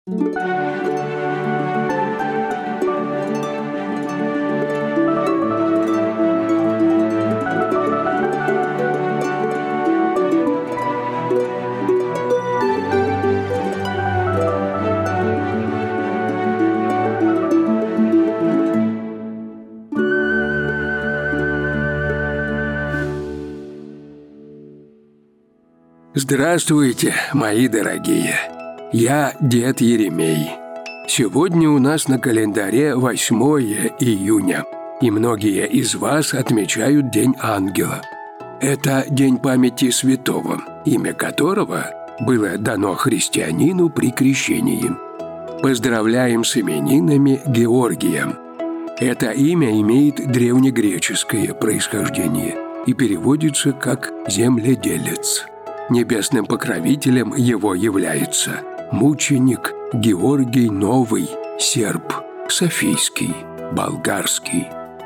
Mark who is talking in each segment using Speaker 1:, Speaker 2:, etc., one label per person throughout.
Speaker 1: Здравствуйте, мои дорогие! Я дед Еремей. Сегодня у нас на календаре 8 июня, и многие из вас отмечают День Ангела. Это день памяти святого, имя которого было дано христианину при крещении. Поздравляем с именинами Георгия. Это имя имеет древнегреческое происхождение и переводится как «земледелец». Небесным покровителем его является мученик Георгий Новый, серб, софийский, болгарский.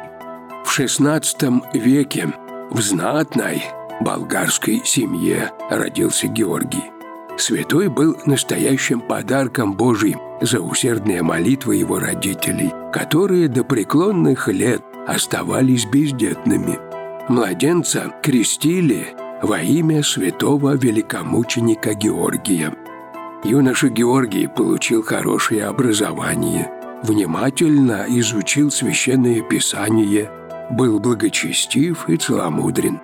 Speaker 1: В XVI веке в знатной болгарской семье родился Георгий. Святой был настоящим подарком Божьим за усердные молитвы его родителей, которые до преклонных лет оставались бездетными. Младенца крестили во имя святого великомученика Георгия. Юноша Георгий получил хорошее образование, внимательно изучил священное писание, был благочестив и целомудрен.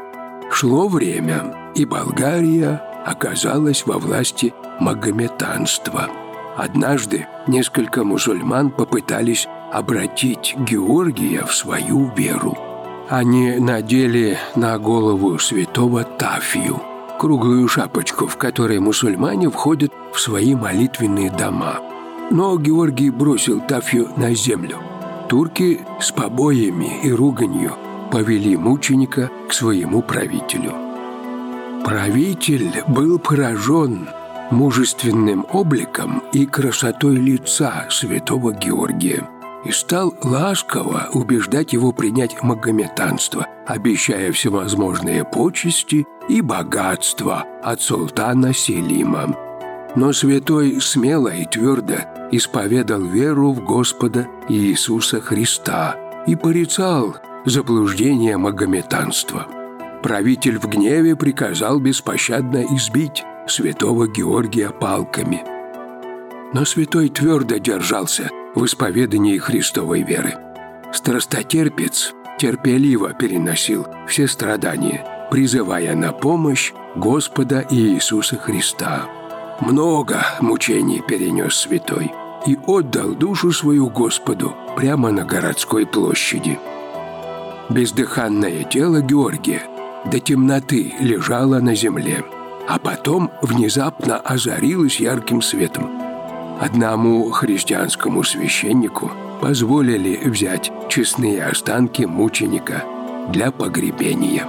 Speaker 1: Шло время, и Болгария оказалась во власти магометанства. Однажды несколько мусульман попытались обратить Георгия в свою веру. Они надели на голову святого тафию, круглую шапочку, в которой мусульмане входят в свои молитвенные дома. Но Георгий бросил тафию на землю. Турки с побоями и руганью повели мученика к своему правителю. Правитель был поражен мужественным обликом и красотой лица святого Георгия и стал ласково убеждать его принять магометанство, обещая всевозможные почести и богатства от султана Селима. Но святой смело и твердо исповедал веру в Господа Иисуса Христа и порицал заблуждение магометанства. Правитель в гневе приказал беспощадно избить святого Георгия палками. Но святой твердо держался в исповедании Христовой веры. Страстотерпец терпеливо переносил все страдания, призывая на помощь Господа Иисуса Христа. Много мучений перенес святой и отдал душу свою Господу прямо на городской площади. Бездыханное тело Георгия до темноты лежало на земле, а потом внезапно озарилось ярким светом. Одному христианскому священнику позволили взять честные останки мученика для погребения.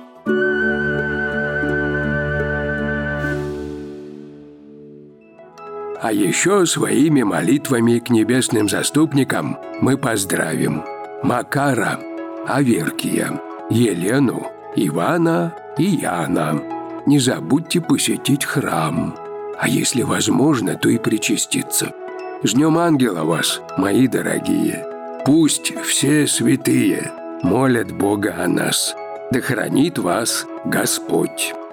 Speaker 1: А еще своими молитвами к небесным заступникам мы поздравим Макара, Аверкия, Елену, Ивана и Яна. Не забудьте посетить храм, а если возможно, то и причаститься. С Днем Ангела вас, мои дорогие! Пусть все святые молят Бога о нас. Да хранит вас Господь!